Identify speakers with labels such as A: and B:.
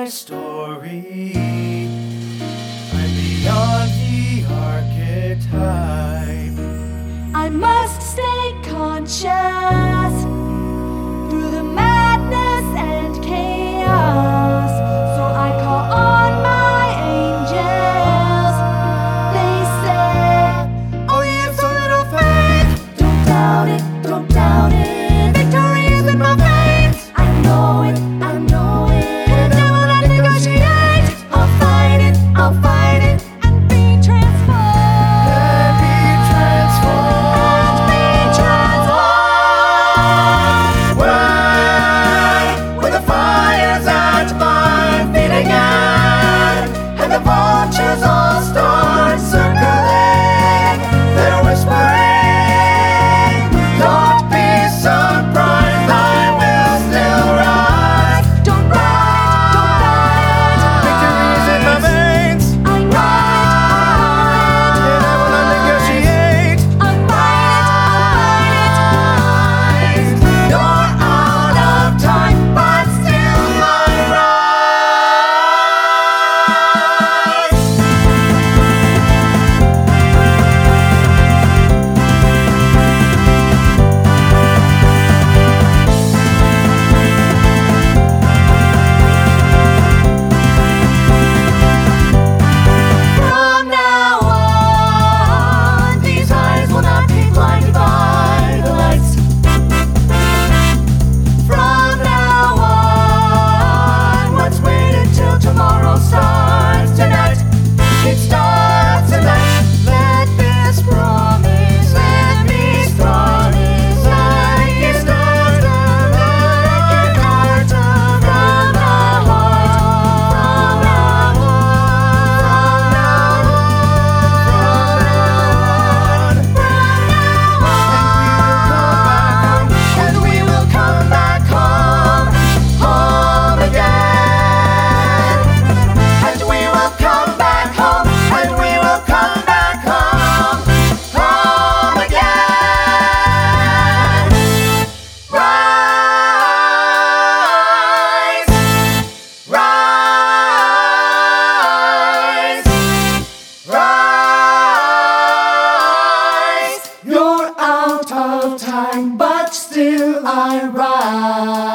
A: my story. I'm beyond the archetype.
B: I must stay conscious through the madness and chaos. So I call on my angels. They say,
A: Oh, yes, a little faith.
B: don't doubt it, don't doubt it.
A: Victory is in my veins.
B: I know it, I know it. And I will not negotiate. I'll fight it, I'll fight it, and be transformed.
A: Let me transform.
B: And be transformed.
A: When the fire's at my feet again, and the vultures all start circling, they're whispering, don't be surprised, I will still rise.
B: Don't ride,
A: Victory's in my veins,
B: don't ride.
A: and I will not negotiate.
B: I'll fight it.
A: You're out of time, but still I rise.
B: From now on, these eyes will not be blinded by the lights. From now on, what's waited till tomorrow starts tonight. It starts tonight. Let this promise, let me strong is like it starts from my heart, from my heart.
A: And we will come back home, home again. And we will come back home, and we will come back home, home again. Rise, rise, rise. You're out of time, but still I rise.